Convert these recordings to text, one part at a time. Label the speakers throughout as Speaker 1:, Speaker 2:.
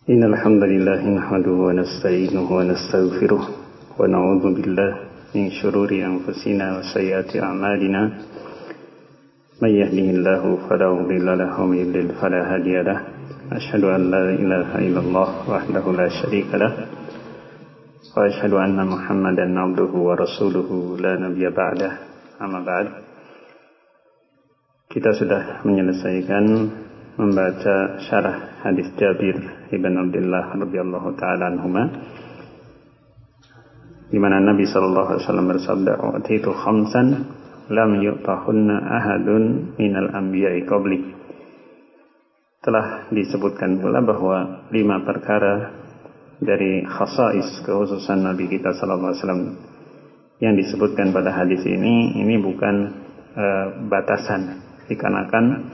Speaker 1: إن الحمد لله نحمده ونستعينه ونستغفره ونعوذ بالله من شرور أنفسنا وسيئات أعمالنا من يهده الله فلا مضل له ومن يضلل فلا هادي له أشهد أن لا إله إلا الله وحده لا شريك له وأشهد أن محمدا عبده ورسوله لا نبي بعده أما بعد. Kita sudah menyelesaikan membaca syarah hadis Jabir ibn Abdullah radhiyallahu taala anhuma, di mana Nabi sallallahu alaihi wasallam bersabda, "Utitu khamsan lam yu'tahunna ahadun minal anbiya'i qabli." Telah disebutkan pula bahwa 5 perkara dari khasais, kekhususan Nabi kita sallallahu alaihi wasallam yang disebutkan pada hadis ini bukan batasan, dikarenakan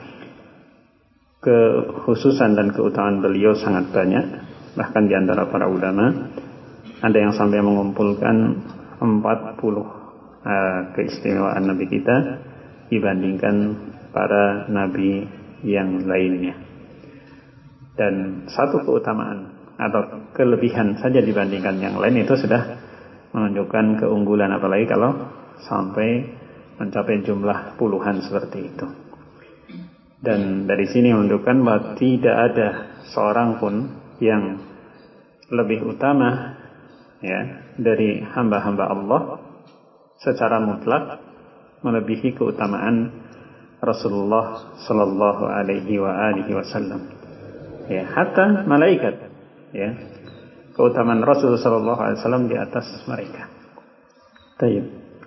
Speaker 1: kekhususan dan keutamaan beliau sangat banyak. Bahkan di antara para ulama ada yang sampai mengumpulkan 40 keistimewaan Nabi kita dibandingkan para Nabi yang lainnya. Dan satu keutamaan atau kelebihan saja dibandingkan yang lain itu sudah menunjukkan keunggulan, apalagi kalau sampai mencapai jumlah puluhan seperti itu. Dan dari sini menunjukkan bahwa tidak ada seorang pun yang lebih utama dari hamba-hamba Allah secara mutlak melebihi keutamaan Rasulullah sallallahu alaihi wasallam. Hatta malaikat, keutamaan Rasulullah sallallahu alaihi wasallam di atas mereka. Baik.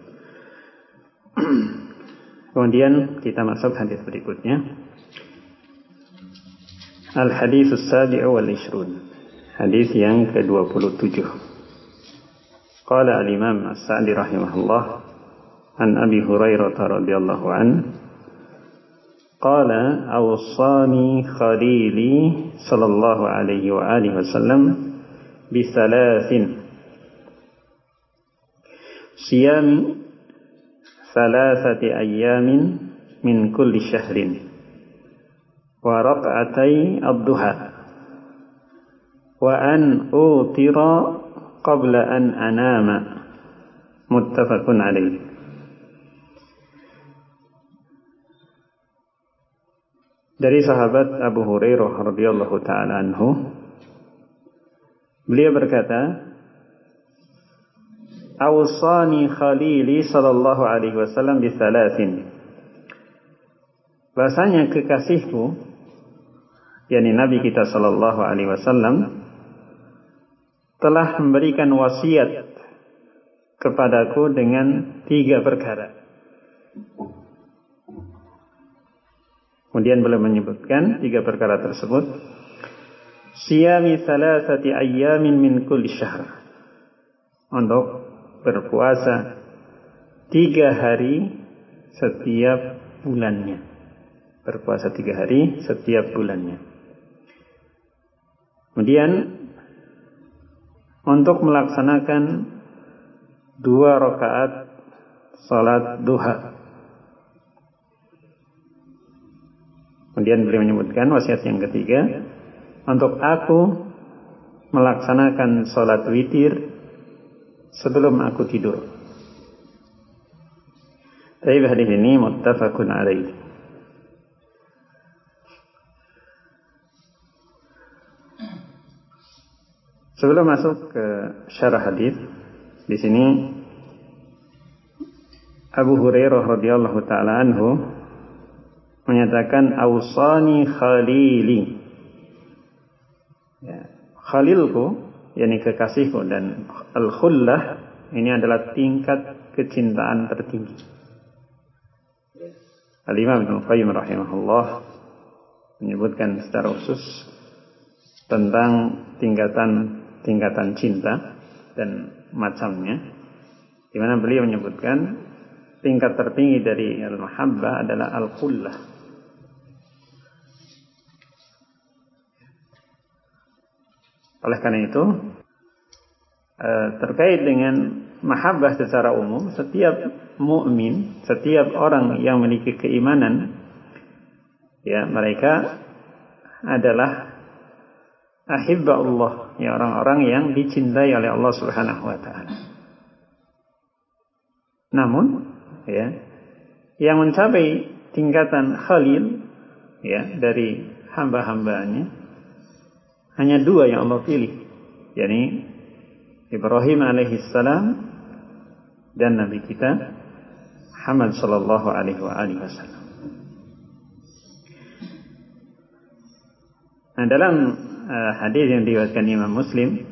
Speaker 1: Kemudian kita masuk hadis berikutnya. Al-hadits as-sabi'u wal 'ishrun. Hadis yang ke-27. Qala al-Imam As-Sa'di rahimahullah an Abi Hurairah radhiyallahu an qala awsani khalili sallallahu alaihi wa alihi wasallam bi thalathin siyami thalathati ayyamin min kulli syahrin wa rak'atai ad-duha wa an utira qabla an anama, muttafaqun alaih. Dari sahabat Abu Hurairah radhiyallahu taala anhu, beliau berkata, "Awsani khalili sallallahu alaihi wasallam bi thalathin." Bahasanya kekasihku, yakni Nabi kita sallallahu alaihi wasallam, telah memberikan wasiat kepadaku dengan 3 perkara. Kemudian beliau menyebutkan 3 perkara tersebut. Siyami thalathati ayyamin min kulli syahr. Untuk berpuasa 3 hari setiap bulannya. Berpuasa 3 hari setiap bulannya. Kemudian untuk melaksanakan 2 rakaat salat duha. Kemudian beliau menyebutkan wasiat yang ketiga, untuk aku melaksanakan salat witir sebelum aku tidur. Tapi hadis ini muttafaqun alaih. Sebelum masuk ke syarah hadis, di sini Abu Hurairah radhiyallahu taala anhu menyatakan awsani khalili. Khalilku, yakni kekasihku, dan al-khullah ini adalah tingkat kecintaan tertinggi. Al-Imam Ibnu Qayyim rahimahullah menyebutkan secara khusus tentang tingkatan cinta dan macamnya, di mana beliau menyebutkan tingkat tertinggi dari al-mahabbah adalah al-khullah. Oleh karena itu, terkait dengan mahabbah secara umum, setiap mukmin, setiap orang yang memiliki keimanan, mereka adalah ahibba Allah, ya orang-orang yang dicintai oleh Allah Subhanahu wa taala. Namun, ya, yang mencapai tingkatan khalil, ya, dari hamba-hambanya hanya 2 yang Allah pilih, yakni Ibrahim alaihissalam dan Nabi kita Muhammad sallallahu alaihi wasallam. Nah, dalam hadis yang diriwayatkan Imam Muslim,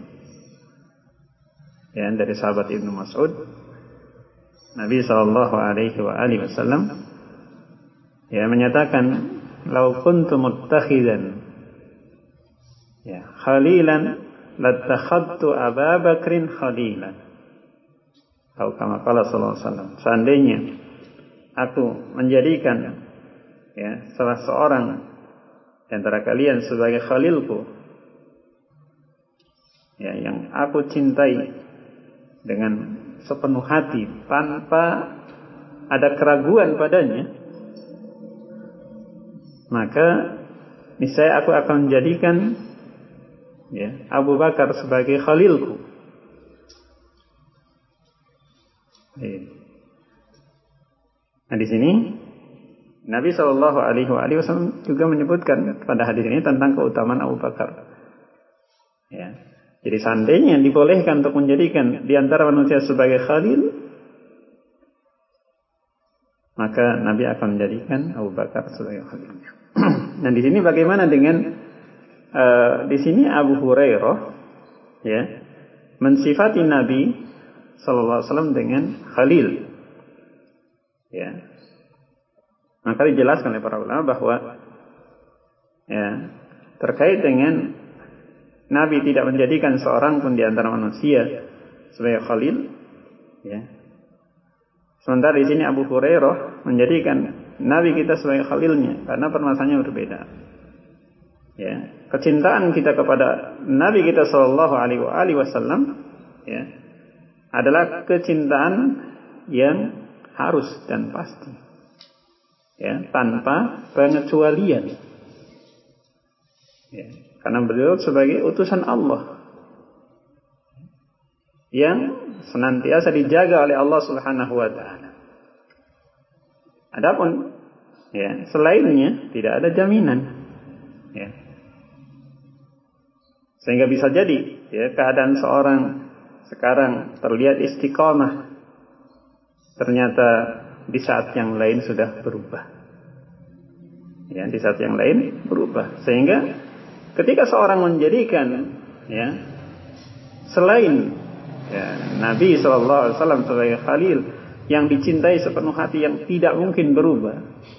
Speaker 1: ya, dari sahabat Ibnu Mas'ud, Nabi sallallahu alaihi wasallam, ya, menyatakan, "Lau kuntu muttakhidan, ya, khalilan lattakhadtu Abu Bakrin khalilan." Atau kama qala sallallahu alaihi wasallam, seandainya aku menjadikan, ya, salah seorang di antara kalian sebagai khalilku, ya, yang aku cintai dengan sepenuh hati tanpa ada keraguan padanya, maka niscaya aku akan menjadikan, ya, Abu Bakar sebagai khalilku. Nah, di sini Nabi Shallallahu Alaihi Wasallam juga menyebutkan pada hadis ini tentang keutamaan Abu Bakar. Ya, jadi seandainya dibolehkan untuk menjadikan di antara manusia sebagai khalil, maka Nabi akan menjadikan Abu Bakar sebagai khalilnya. Nah, di sini bagaimana dengan di sini Abu Hurairah, ya, mensifati Nabi Sallallahu Alaihi Wasallam dengan Khalil, ya, maka dijelaskan oleh para ulama bahwa, ya, terkait dengan Nabi tidak menjadikan seorang pun di antara manusia sebagai Khalil, ya, sementara di sini Abu Hurairah menjadikan Nabi kita sebagai Khalilnya, karena permasalahannya berbeda. Ya, kecintaan kita kepada Nabi kita Sallallahu Alaihi Wasallam, ya, adalah kecintaan yang harus dan pasti, ya, tanpa pengecualian, ya, karena beliau sebagai utusan Allah yang senantiasa dijaga oleh Allah Subhanahu wa taala. Adapun, ya, selainnya tidak ada jaminan, ya, sehingga bisa jadi, ya, keadaan seorang sekarang terlihat istiqomah, ternyata di saat yang lain sudah berubah, ya, di saat yang lain berubah, sehingga ketika seorang menjadikan, ya, selain, ya, Nabi SAW sebagai khalil yang dicintai sepenuh hati, yang tidak mungkin berubah,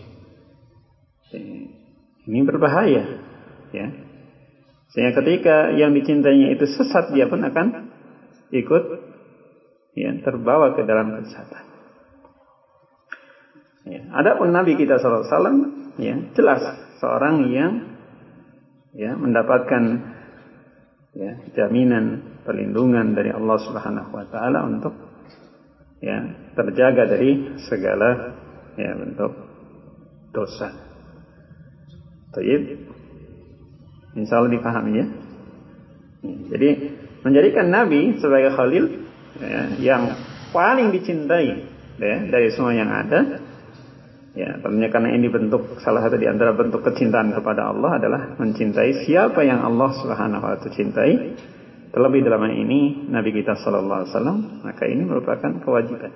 Speaker 1: ini berbahaya, ya, sehingga ketika yang dicintainya itu sesat, dia pun akan ikut, ya, terbawa ke dalam kesesatan. Ya, adapun Nabi kita sallallahu alaihi wasallam, ya, jelas seorang yang, ya, mendapatkan, ya, jaminan perlindungan dari Allah Subhanahu wa taala untuk, ya, terjaga dari segala, ya, bentuk dosa. Baik. Insyaallah dipahami, ya. Jadi menjadikan Nabi sebagai khalil, ya, yang paling dicintai, ya, dari semua yang ada, ya, tentunya karena ini bentuk, salah satu di antara bentuk kecintaan kepada Allah adalah mencintai siapa yang Allah Subhanahu wa taala cintai, terlebih dalam ini Nabi kita sallallahu alaihi wasallam, maka ini merupakan kewajiban.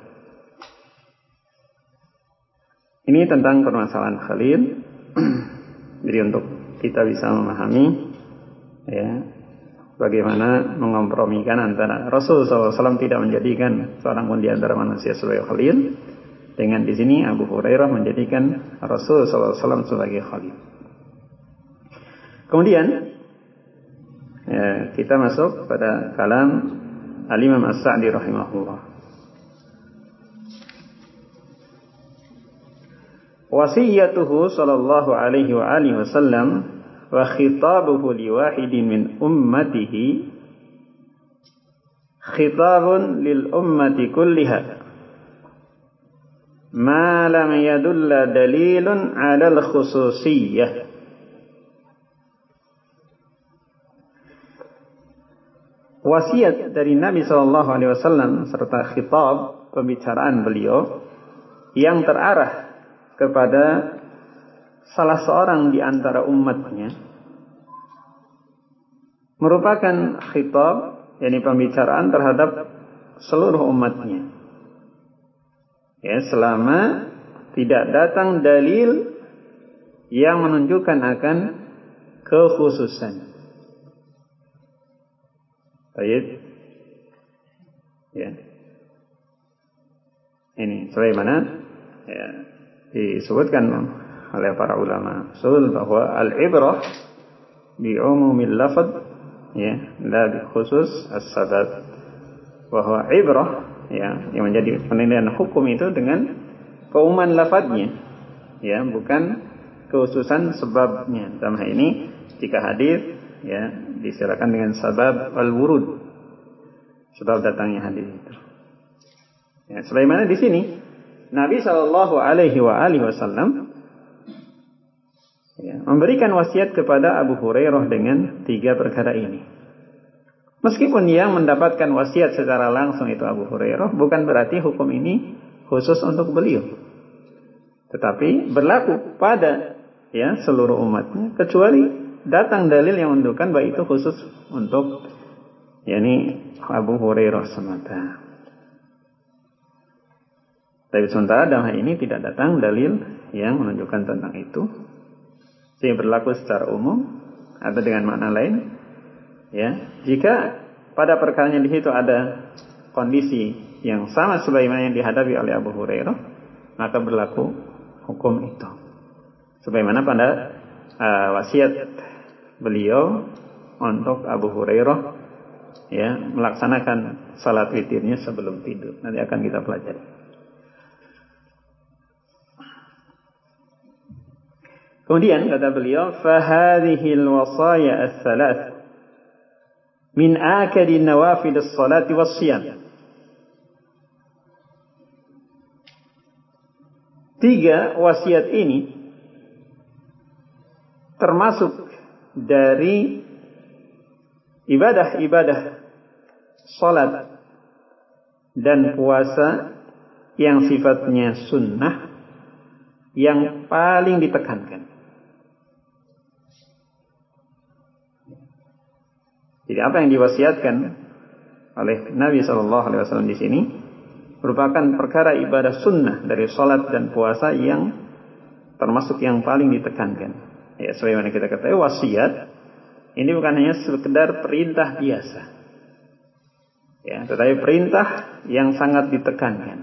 Speaker 1: Ini tentang permasalahan khalil. Jadi untuk kita bisa memahami, ya, bagaimana mengkompromikan antara Rasul SAW tidak menjadikan seorang pun di antara manusia sebagai khalil, dengan di sini Abu Hurairah menjadikan Rasul SAW sebagai khalil. Kemudian, ya, kita masuk pada kalam Al-Imam As-Sa'di rahimahullah. Wasiyatuhu sallallahu alaihi wa alihi wasallam wa khitabuhu liwahidin min ummatihi khitabun lil ummati kulliha ma lam yadulla dalilun ala al khususiyyah wasiat dari Nabi Shallallahu Alaihi Wasallam serta khitab pembicaraan beliau yang terarah kepada salah seorang di antara umatnya merupakan khitab, yakni pembicaraan terhadap seluruh umatnya. Ya, selama tidak datang dalil yang menunjukkan akan kekhususan. Baik. Ya. Ini sebagaimana ya, disebutkan oleh para ulama usul bahwa al-ibrah bi umumil lafaz ya, la bi khusus as-sabab. Bahwa ibrah ya, yang menjadi penilaian hukum itu dengan keumuman lafadznya ya, bukan kekhususan sebabnya. Dalam hal ini jika hadis ya disilakan dengan sabab al-wurud, sebab datangnya hadis itu. Ya, sebagaimana di sini Nabi Shallallahu Alaihi Wasallam ya, memberikan wasiat kepada Abu Hurairah dengan 3 perkara ini. Meskipun yang mendapatkan wasiat secara langsung itu Abu Hurairah, bukan berarti hukum ini khusus untuk beliau, tetapi berlaku pada ya seluruh umatnya, kecuali datang dalil yang menunjukkan bahwa itu khusus untuk yakni Abu Hurairah semata. Tapi sementara dalam hal ini tidak datang dalil yang menunjukkan tentang itu, sehingga berlaku secara umum atau dengan makna lain. Ya, jika pada perkaranya di situ ada kondisi yang sama sebagaimana yang dihadapi oleh Abu Hurairah, maka berlaku hukum itu. Sebagaimana pada wasiat beliau untuk Abu Hurairah ya melaksanakan salat witirnya sebelum tidur. Nanti akan kita pelajari. Kemudian kata beliau, "Fahadhil wasaya ats-tsalath min akadi nawafil as-salati was-siyam." 3 wasiat ini termasuk dari ibadah-ibadah salat dan puasa yang sifatnya sunnah yang paling ditekankan. Jadi apa yang diwasiatkan oleh Nabi SAW di sini merupakan perkara ibadah sunnah dari salat dan puasa yang termasuk yang paling ditekankan. Ya, sebagaimana kita ketahui wasiat ini bukan hanya sekedar perintah biasa. Ya, tetapi perintah yang sangat ditekankan.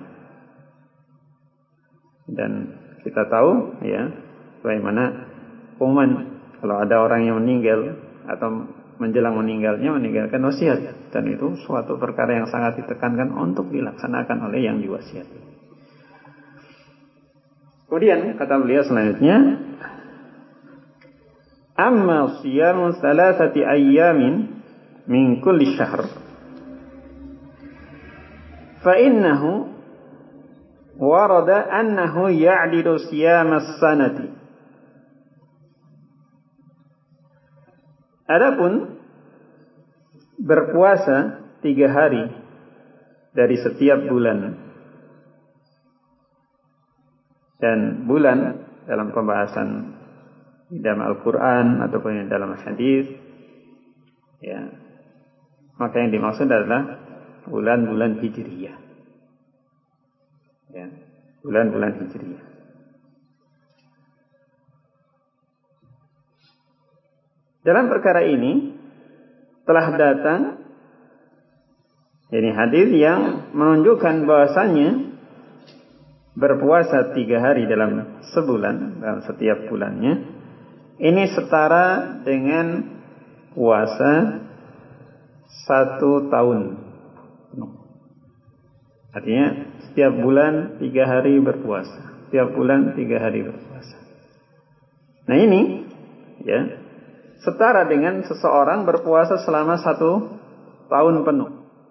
Speaker 1: Dan kita tahu ya bagaimana pengumuman kalau ada orang yang meninggal atau menjelang meninggalkan wasiat, dan itu suatu perkara yang sangat ditekankan untuk dilaksanakan oleh yang diwasiati. Kemudian kata beliau selanjutnya, amma siyamu 3 ayyamin min kulli syahr fa innahu warada annahu ya'dilu siyamas sanati. Adapun berpuasa 3 hari dari setiap bulan, dan bulan dalam pembahasan dalam Al-Quran ataupun dalam hadis, ya, maka yang dimaksud adalah bulan-bulan hijriyah, ya, bulan-bulan hijriyah. Dalam perkara ini telah datang ini hadis yang menunjukkan bahwasannya berpuasa 3 hari dalam sebulan, dalam setiap bulannya, ini setara dengan puasa 1 tahun penuh. Artinya setiap bulan 3 hari berpuasa, setiap bulan 3 hari berpuasa. Nah ini ya setara dengan seseorang berpuasa selama 1 tahun penuh.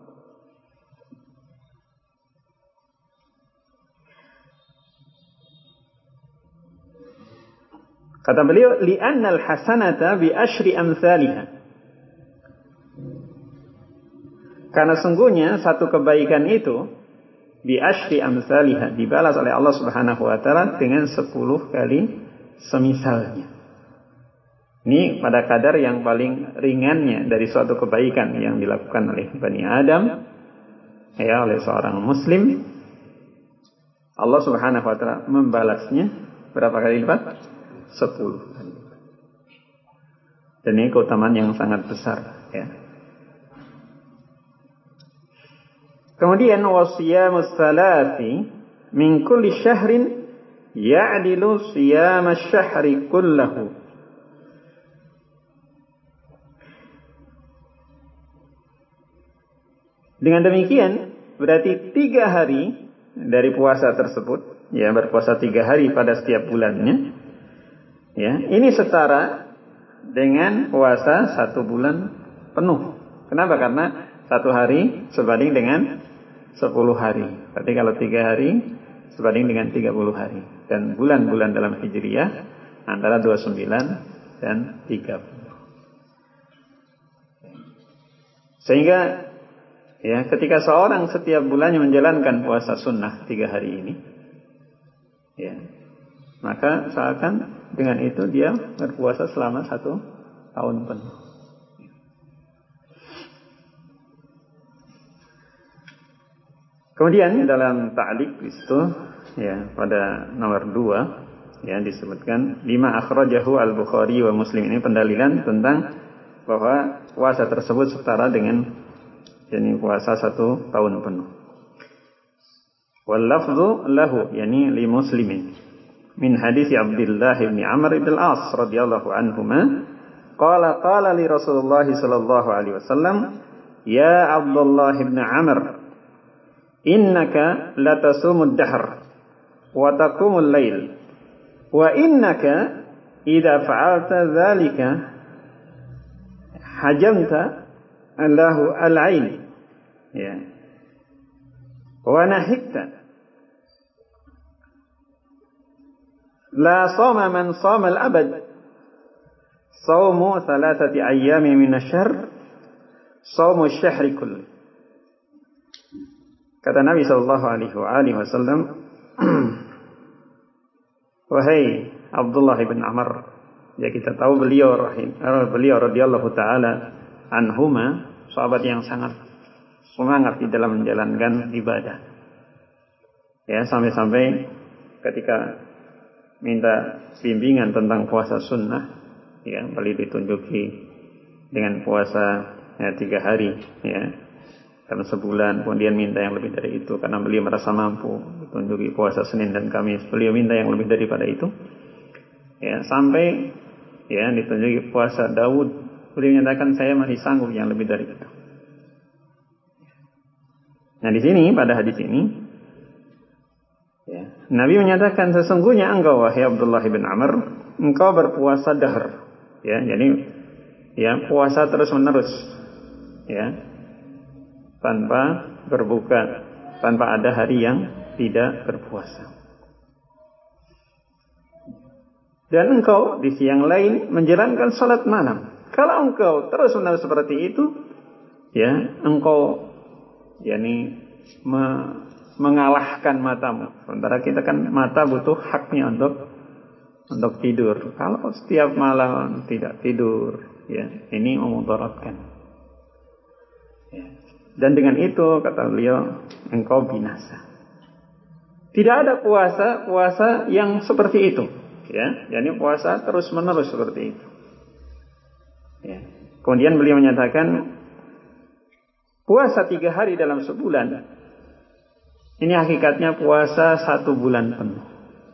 Speaker 1: Kata beliau, li'annal hasanata bi asyri amsalihha.
Speaker 2: Karena sungguhnya satu kebaikan itu bi asyri amsalihah, dibalas oleh Allah Subhanahu wa taala dengan 10 kali semisalnya. Ini pada kadar yang paling ringannya dari suatu kebaikan yang dilakukan oleh Bani Adam, ya, oleh seorang muslim. Allah Subhanahu wa taala membalasnya berapa kali lipat? 10 kali lipat. Dan ini keutamaan yang sangat besar, ya. Kemudian wasiyamus salasi min kulli syahrin ya'dilu siyamas syahri kullahu. Dengan demikian berarti 3 hari dari puasa tersebut, ya, berpuasa 3 hari pada setiap bulannya, ya, ini setara dengan puasa 1 bulan penuh. Kenapa? Karena 1 hari sebanding dengan 10 hari. Berarti kalau 3 hari sebanding dengan 30 hari. Dan bulan-bulan dalam Hijriyah antara 29 dan 30. Sehingga, ya, ketika seorang setiap bulannya menjalankan puasa sunnah 3 hari ini, ya, maka seakan dengan itu dia berpuasa selama 1 tahun penuh. Kemudian dalam ta'liq itu, ya, pada nomor 2, ya, disebutkan lima akhrajahu al-Bukhari wa Muslim. Ini pendalilan tentang bahwa puasa tersebut setara dengan yakni puasa 1 tahun penuh. Wal lafzu lahu, yakni li Muslimin, min hadis Abdullah bin Amr bin al-As radhiyallahu anhuma, qala li Rasulullah sallallahu alaihi wasallam, ya Abdullah bin Amr, innaka latasumud dahr wa taqumul lail wa innaka idza fa'alta dzalika hajamta Allahu al-ain, ya, wa nahikta la sama man sama al-abad sawmu 3 ayyamin min asy-syahr sawmu asy-syahri kulli. Kata Nabi sallallahu alaihi wasallam, wahai Abdullah bin Amr, ya, kita tahu beliau radhiyallahu taala anhuma sahabat yang sangat semangat di dalam menjalankan ibadah. Ya, sampai-sampai ketika minta bimbingan tentang puasa sunnah, ya, beliau ditunjuki dengan puasa, ya, 3 hari, ya, dalam sebulan. Kemudian minta yang lebih dari itu karena beliau merasa mampu. Ditunjuki puasa Senin dan Kamis, beliau minta yang lebih daripada itu, ya, sampai, ya, ditunjuki puasa Daud, beliau menyatakan saya masih sanggup yang lebih dari itu. Nah, di sini pada hadis ini, ya, Nabi menyatakan sesungguhnya engkau wahai Abdullah bin Amr, engkau berpuasa dahr, ya, jadi, ya, puasa terus menerus, ya, tanpa berbuka, tanpa ada hari yang tidak berpuasa. Dan engkau di siang lain menjalankan salat malam. Kalau engkau terus menerus seperti itu, ya, engkau, yakni mengalahkan matamu. Sementara kita kan mata butuh haknya untuk tidur. Kalau setiap malam tidak tidur, ya, ini memudaratkan. Ya. Dan dengan itu kata beliau, engkau binasa. Tidak ada puasa yang seperti itu, ya. Jadi puasa terus menerus seperti itu. Ya. Kemudian beliau menyatakan puasa 3 hari dalam sebulan, ini hakikatnya puasa 1 bulan penuh.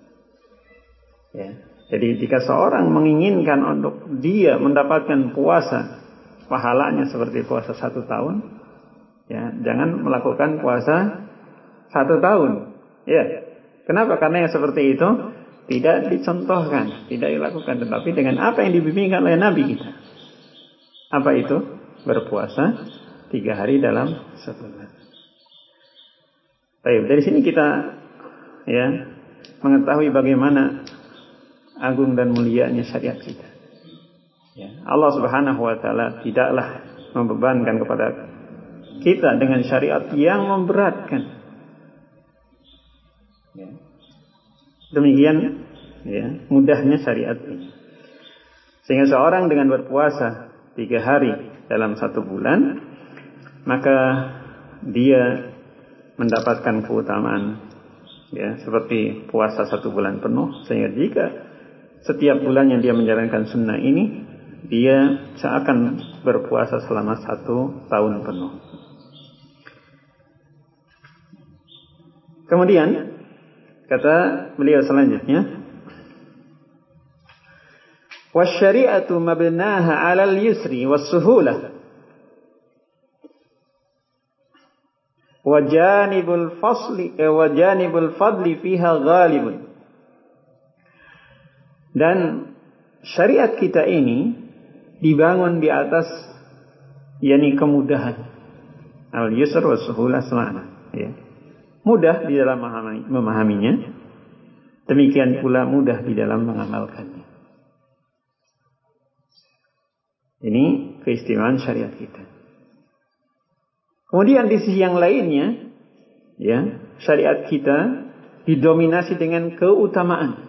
Speaker 2: Ya. Jadi jika seorang menginginkan untuk dia mendapatkan puasa pahalanya seperti puasa 1 tahun, ya, jangan melakukan puasa 1 tahun. Ya. Kenapa? Karena yang seperti itu tidak dicontohkan, tidak dilakukan, tetapi dengan apa yang dibimbingkan oleh Nabi kita. Apa itu? Berpuasa 3 hari dalam sebulan. Baik, dari sini kita, ya, mengetahui bagaimana agung dan mulianya syariat kita. Ya, Allah Subhanahu wa taala tidaklah membebankan kepada kita dengan syariat yang memberatkan. Demikian mudahnya syariat ini. Sehingga seorang dengan berpuasa 3 hari dalam 1 bulan, maka dia mendapatkan keutamaan seperti puasa 1 bulan penuh. Sehingga jika setiap bulan yang dia menjalankan sunnah ini, dia seakan berpuasa selama 1 tahun penuh. Kemudian kata beliau selanjutnya, wasyari'atu mabnaha 'alal yusri was-suhulah wa janibul fadli fiha ghalibun. Dan syariat kita ini dibangun di atas kemudahan. Al-yusr was-suhulah semana, mudah di dalam memahaminya, demikian pula mudah di dalam mengamalkannya. Ini keistimewaan syariat kita. Kemudian di sisi yang lainnya, syariat kita didominasi dengan keutamaan.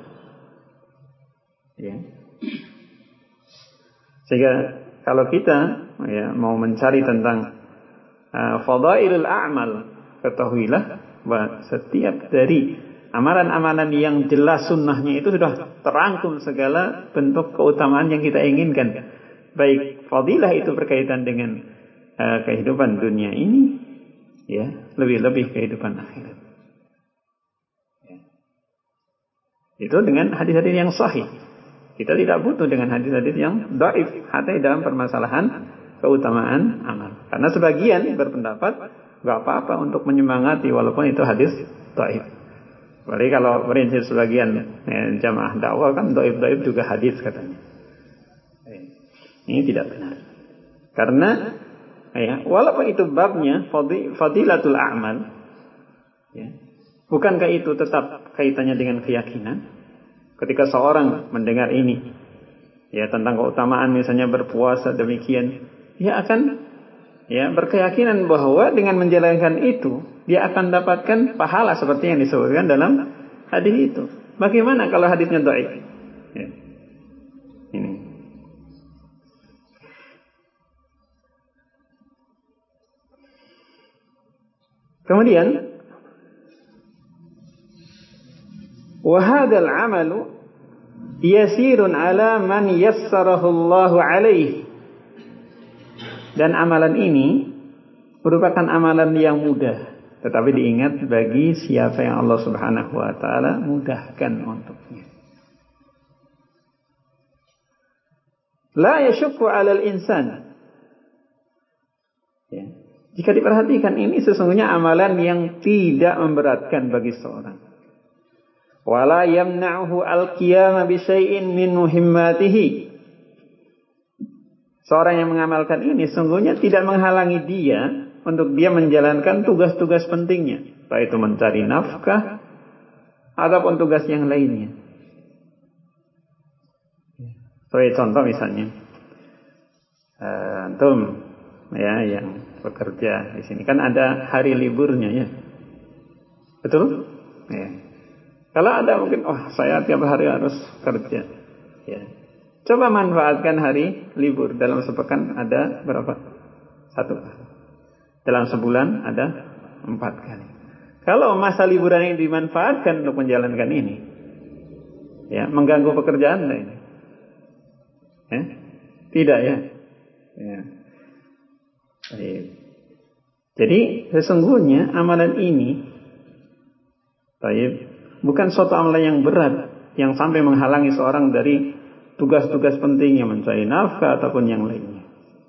Speaker 2: Sehingga kalau kita mau mencari tentang fadailul a'mal, ketahuilah bahwa setiap dari amalan-amalan yang jelas sunnahnya itu sudah terangkum segala bentuk keutamaan yang kita inginkan. Baik fadilah itu berkaitan dengan kehidupan dunia ini, lebih-lebih kehidupan akhirat. Itu dengan hadis-hadis yang sahih. Kita tidak butuh dengan hadis-hadis yang dhaif hatta dalam permasalahan keutamaan amal. Karena sebagian berpendapat enggak apa-apa untuk menyemangati walaupun itu hadis dhaif. Apalagi kalau prinsip sebagian jamaah dakwah kan dhaif-dhaif juga hadis katanya. Ini tidak benar. Karena walaupun itu babnya fadilatul a'mal, bukankah itu tetap kaitannya dengan keyakinan? Ketika seorang mendengar ini tentang keutamaan misalnya berpuasa demikian, dia akan berkeyakinan bahwa dengan menjalankan itu dia akan dapatkan pahala seperti yang disebutkan dalam hadis itu. Bagaimana kalau hadisnya dhaif? Ini. Kemudian wa hadzal 'amalu yasirun 'ala man yassarahu Allahu 'alaihi. Dan amalan ini merupakan amalan yang mudah, tetapi diingat bagi siapa yang Allah Subhanahu wa taala mudahkan untuknya. La yashukku 'alal insan. Jika diperhatikan ini sesungguhnya amalan yang tidak memberatkan bagi seorang. Wala yamna'uhu al-qiyama bi syai'in min muhimmatihi. Seorang yang mengamalkan ini sungguhnya tidak menghalangi dia untuk dia menjalankan tugas-tugas pentingnya, baik itu mencari nafkah ataupun tugas yang lainnya. Sebagai contoh misalnya, antum yang bekerja di sini kan ada hari liburnya betul? Kalau ada mungkin, saya tiap hari harus kerja. Coba manfaatkan hari libur. Dalam sepekan ada berapa? 1. Dalam sebulan ada 4 kali. Kalau masa liburan ini dimanfaatkan untuk menjalankan ini, mengganggu pekerjaan Anda ini? Tidak Jadi sesungguhnya amalan ini bukan suatu amalan yang berat yang sampai menghalangi seorang dari tugas-tugas pentingnya mencari nafkah ataupun yang lainnya.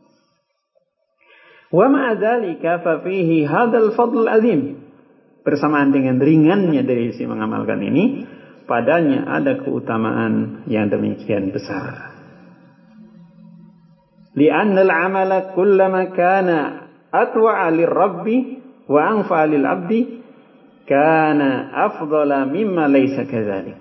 Speaker 2: Wa ma'a dzalika fa fihi hadzal fadl azim. Bersamaan dengan ringannya dari sisi mengamalkan ini, padanya ada keutamaan yang demikian besar. Li'anna al-'amala kullama kana atwa'a lir-rabbi wa anfa'a lil-'abdi kana afdala mimma laysa kadzalik.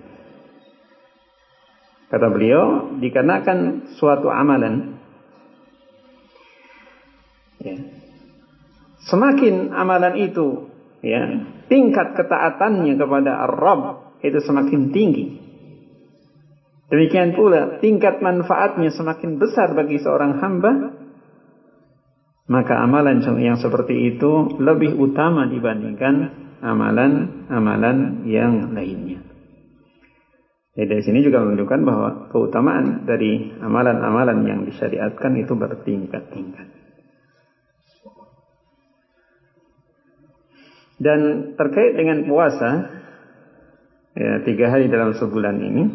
Speaker 2: Kata beliau, dikarenakan suatu amalan semakin amalan itu, ya, tingkat ketaatannya kepada Ar-Rabb itu semakin tinggi. Demikian pula tingkat manfaatnya semakin besar bagi seorang hamba, maka amalan yang seperti itu lebih utama dibandingkan amalan-amalan yang lainnya. Jadi dari sini juga menunjukkan bahwa keutamaan dari amalan-amalan yang disyariatkan itu bertingkat-tingkat. Dan terkait dengan puasa, ya, 3 hari dalam sebulan ini,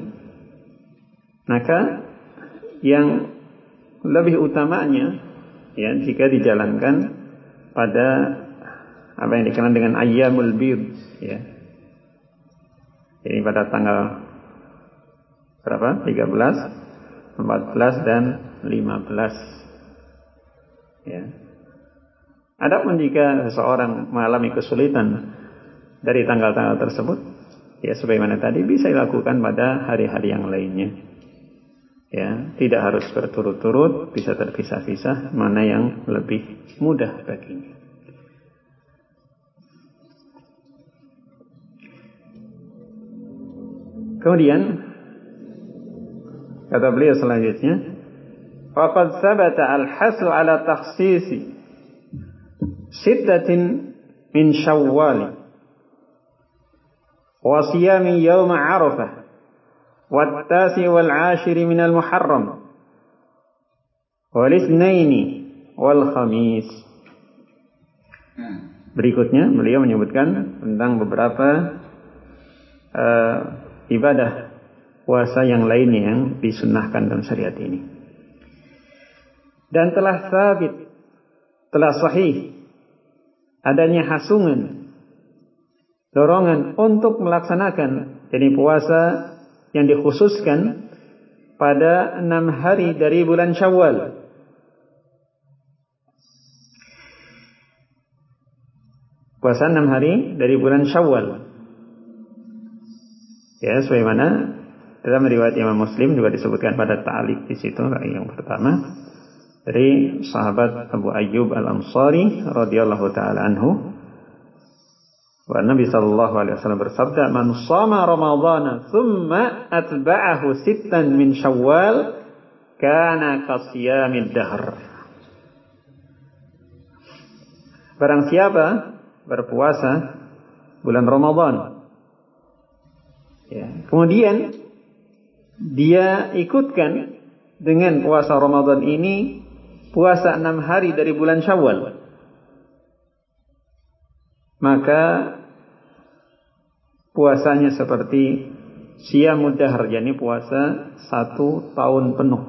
Speaker 2: maka yang lebih utamanya, ya, jika dijalankan pada apa yang dikenal dengan ayyamul bid, ya. Jadi pada tanggal berapa? 13, 14 dan 15. Ya. Adapun jika seseorang mengalami kesulitan dari tanggal-tanggal tersebut, ya sebagaimana tadi bisa dilakukan pada hari-hari yang lainnya. Ya, tidak harus berturut-turut, bisa terpisah-pisah, mana yang lebih mudah baginya. Kemudian kata beliau selanjutnya, faqad thabata al-haslu ala takhsisi sittatin min Syawwal wa siyami yaum Arafah wa at-tasi wal 'ashiri min al-Muharram wal itsnaini wal khamis. Berikutnya beliau menyebutkan tentang beberapa ibadah puasa yang lainnya yang disunnahkan dalam syariat ini. Dan telah sabit, telah sahih adanya hasungan, dorongan untuk melaksanakan jadi puasa yang dikhususkan pada 6 hari dari bulan Syawal. Puasa 6 hari dari bulan Syawal. Ya, sebagaimana dalam riwayat Imam Muslim juga disebutkan pada ta'liq di situ yang pertama dari sahabat Abu Ayyub Al-Ansari radhiyallahu taala anhu, wa Nabi sallallahu alaihi wasallam bersabda, "Man shama Ramadhana tsumma atba'ahu sittan min Syawal kana kasiyamid dahr." Barang siapa berpuasa bulan Ramadan, ya, kemudian dia ikutkan dengan puasa Ramadan ini puasa 6 hari dari bulan Syawal, maka puasanya seperti siyamud dahr, yakni puasa 1 tahun penuh.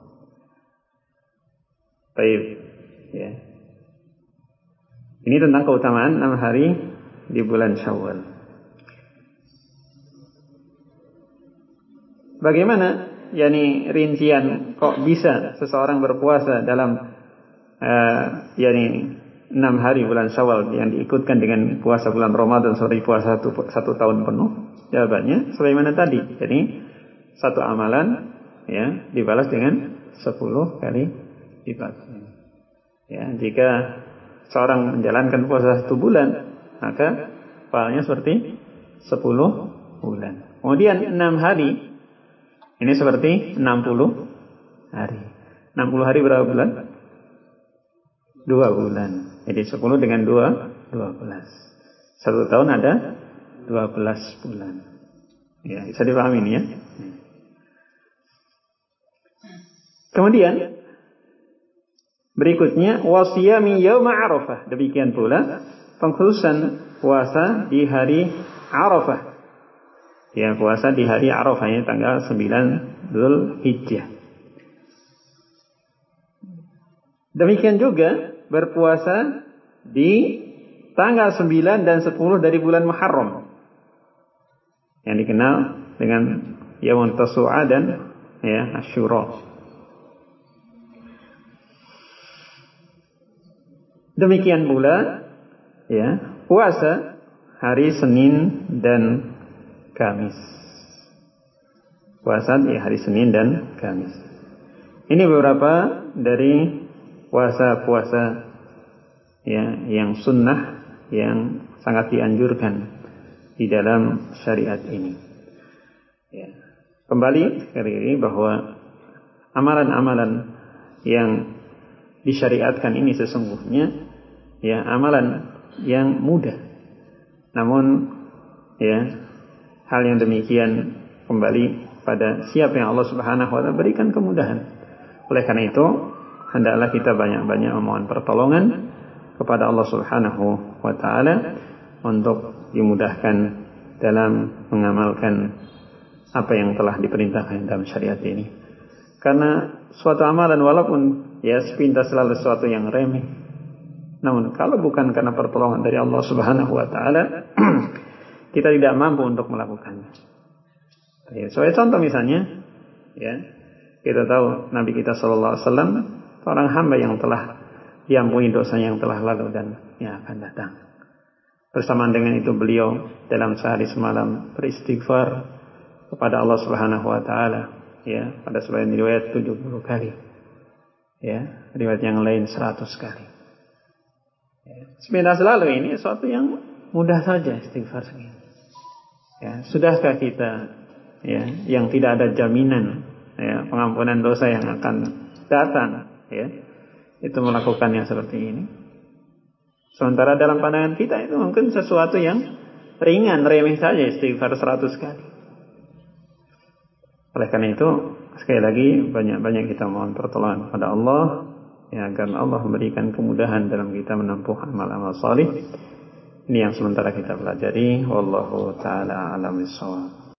Speaker 2: Baik, ya. Ini tentang keutamaan 6 hari di bulan Syawal. Bagaimana, yakni rincian kok bisa seseorang berpuasa dalam yakni 6 hari bulan Syawal yang diikutkan dengan puasa bulan Ramadan seperti puasa satu tahun penuh? Jawabannya sebagaimana tadi. Jadi satu amalan, ya, dibalas dengan 10 kali lipat. Ya, jika seorang menjalankan puasa 1 bulan, maka pahalanya seperti 10 bulan. Kemudian 6 hari ini seperti 60 hari. 60 hari berapa bulan? 2 bulan. Jadi 10 dengan 2, 12. 1 tahun ada 12 bulan. Ya, bisa dipahami ini, ya. Kemudian berikutnya wasiyami yaum Arafah. Demikian pula pengkhususan puasa di hari Arafah. Ya, puasa di hari Arafah, ya, tanggal 9 Dzulhijjah. Demikian juga berpuasa di tanggal 9 dan 10 dari bulan Muharram, yang dikenal dengan Yaumut Tasu'a dan, ya, Asyura. Demikian pula, ya, puasa hari Senin dan Kamis. Puasa di hari Senin dan Kamis. Ini beberapa dari puasa-puasa, ya yang sunnah yang sangat dianjurkan di dalam syariat ini. Ya. Kembali sekali ini bahwa amalan-amalan yang disyariatkan ini sesungguhnya ya amalan yang mudah. Namun ya hal yang demikian kembali pada siapa yang Allah Subhanahu wa taala berikan kemudahan. Oleh karena itu, hendaklah kita banyak-banyak memohon pertolongan kepada Allah Subhanahu wa taala untuk dimudahkan dalam mengamalkan apa yang telah diperintahkan dalam syariat ini. Karena suatu amalan walaupun ya sepintas selalu sesuatu yang remeh, namun kalau bukan karena pertolongan dari Allah Subhanahu wa taala, kita tidak mampu untuk melakukannya. Ya, sebagai contoh misalnya, ya, kita tahu Nabi kita sallallahu alaihi wasallam seorang hamba yang telah diampuni dosanya yang telah lalu dan yang akan datang. Bersamaan dengan itu beliau dalam sehari semalam beristighfar kepada Allah Subhanahu wa taala, ya, pada sebagian riwayat 70 kali. Ya, riwayat yang lain 100 kali. Ya, sepintas selalu ini sesuatu yang mudah saja istighfar segini. Ya, sudahkah kita ya yang tidak ada jaminan ya pengampunan dosa yang akan datang ya itu melakukannya seperti ini? Sementara dalam pandangan kita itu mungkin sesuatu yang ringan, remeh saja istighfar 100 kali. Oleh karena itu, sekali lagi banyak-banyak kita mohon pertolongan kepada Allah ya, agar Allah memberikan kemudahan dalam kita menempuh amal-amal salih. Ini yang sementara kita pelajari. Wallahu taala a'lam bissawab.